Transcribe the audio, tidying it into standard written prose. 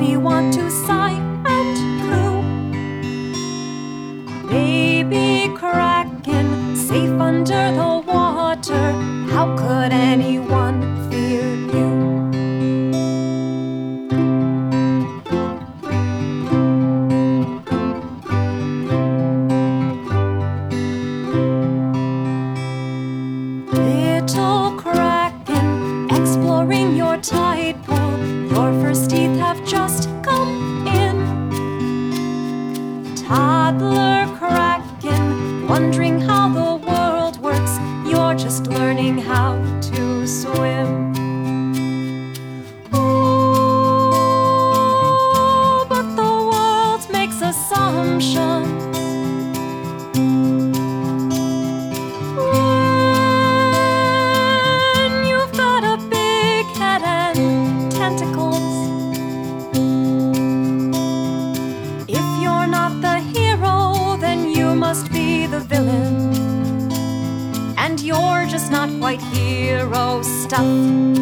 me want to sigh and coo. Baby Kraken, safe under the water, how could anyone fear you? Little Kraken, exploring your tide pool, your first teeth have just come in. Toddler Kraken, wondering how the world works, you're just learning how to swim. Ooh, but the world makes assumptions. When you've got a big head and tentacles, if you're not the hero, then you must be the villain. And you're just not quite hero stuff.